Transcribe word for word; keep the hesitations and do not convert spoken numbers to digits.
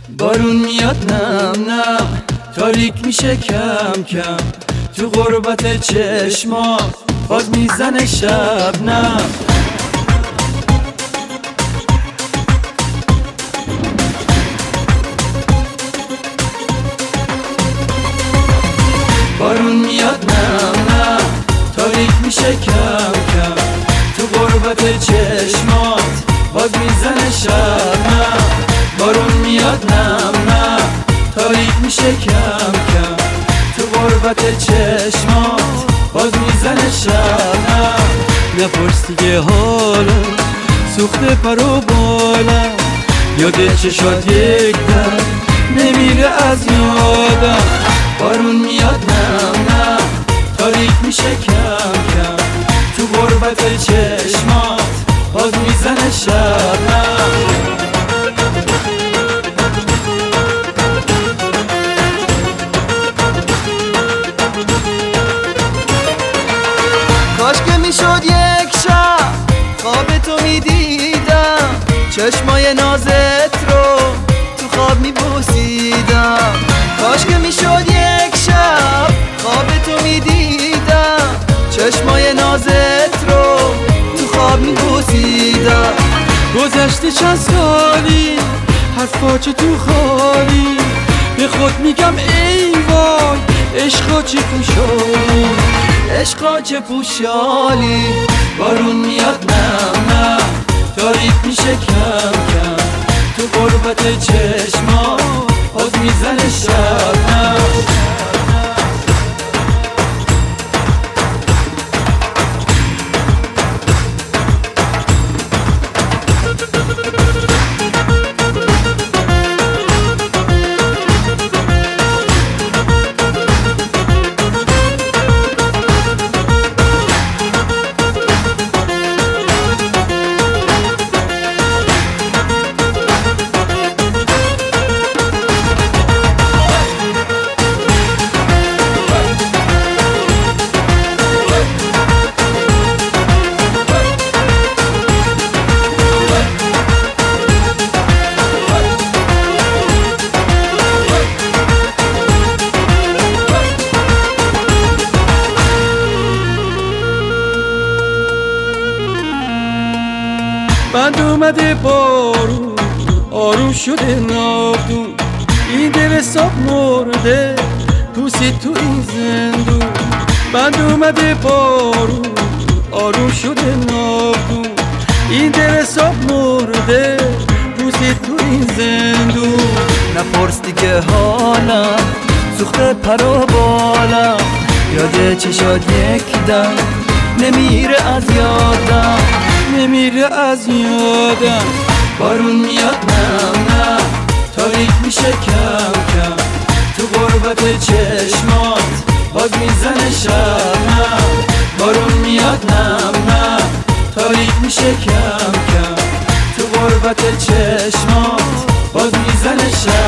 بارون میاد نم نم، تاریک میشه کم کم، تو غربت چشمات باز میزنه شبنم. بارون میاد نم نم، تاریک میشه کم کم، تو غربت چشمات باز میزنه شبنم. بارون میاد نم نم، تاریک میشه کم کم، تو غربت چشمات باز میزنه شبنم. نپرس دیگه حالم سوخته پر و بالم، یاد چشات یک دم نمیره از یادم. بارون میاد نم نم، تاریک میشه کم کم، تو غربت چشمات باز میزنه شبنم. کاش که میشد یک شب خواب تو میدیدم، چشمای نازت رو تو خواب میبوسیدم. کاش که میشد یک شب خواب تو میدیدم، چشمای نازت رو تو خواب میبوسیدم. گذشته چند سالی حرفا چه تو خالی، به خود میگم ای وای عشقا چه پوشالی، عشقا چه پوشالی. بارون میاد نم نم، تاریک میشه کم کم، تو غربت چشمات باز میزنه شبنم. بند اومده بارون آروم شده ناودون، این دل حساب مرده پوسی تو این زندون. بند اومده بارون آروم شده ناودون، این دل حساب مرده پوسی تو این زندون. نپرس دیگه حالم سوخته پر و بالم، یاد چشات یک دم نمیره از یادم، نمیره از یادم. بارون میاد نم نم، تاریک میشه کم کم، تو غربت چشمات باز میزنه شبنم. بارون میاد نم نم، تاریک میشه کم کم، تو غربت چشمات باز میزنه شبنم.